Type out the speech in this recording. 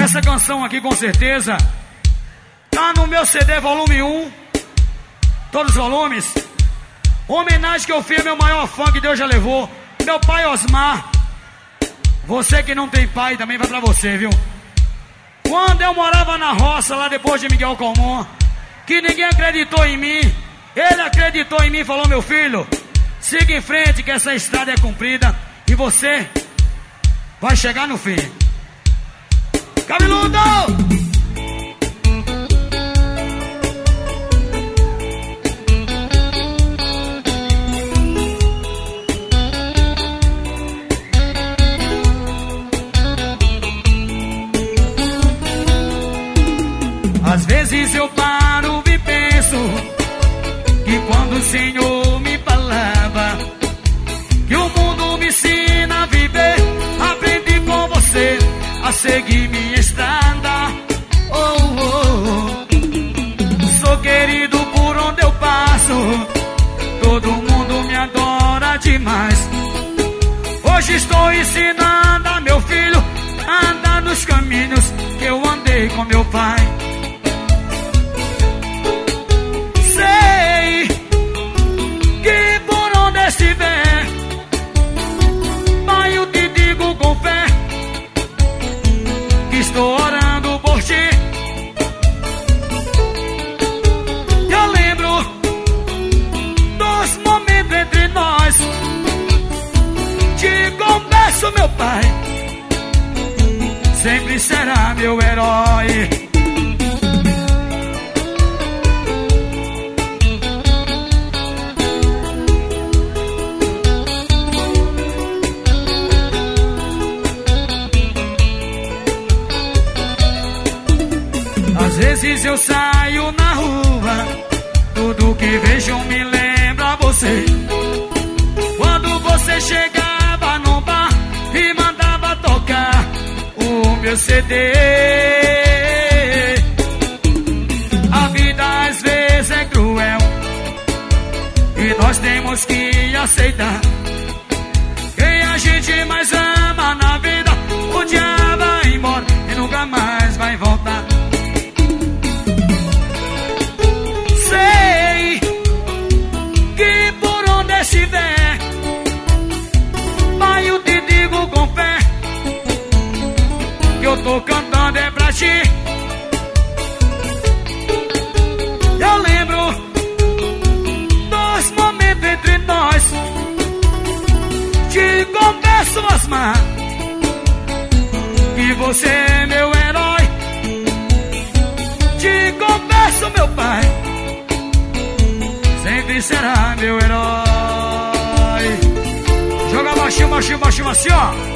Essa canção aqui com certeza tá no meu CD volume 1, todos os volumes. Homenagem que eu fiz ao meu maior fã que Deus já levou, meu pai Osmar. Você que não tem pai também vai pra você, viu? Quando eu morava na roça, lá depois de Miguel Calmon, que ninguém acreditou em mim, ele acreditou em mim e falou: meu filho, siga em frente que essa estrada é comprida e você vai chegar no fim. Cabeludo! Às vezes eu paro e penso que quando o Senhor me falava que o mundo me ensina a viver, aprendi com você a seguir minha estrada. Oh, oh, oh. Sou querido por onde eu passo, todo mundo me adora demais. Hoje estou ensinando a meu filho a andar nos caminhos que eu andei com meu pai. Sei que por onde estiver, pai, eu te digo com fé que estou orando por ti. Eu lembro dos momentos entre nós, te confesso, meu pai sempre será meu herói. Às vezes eu saio na rua, tudo que vejo me lembra você. Quando você chegava no bar e mandava tocar o meu CD. A vida às vezes é cruel e nós temos que aceitar. Quem a gente mais ama na vida, o dia vai embora e nunca mais vai voltar. Sei que por onde estiver, pai, eu te digo com fé que eu tô cantando é pra ti. Eu lembro dos momentos entre nós, te confesso, Osmar, que você é meu herói. Te confesso, meu pai sempre será meu herói. Joga baixinho, baixinho, baixinho assim, ó.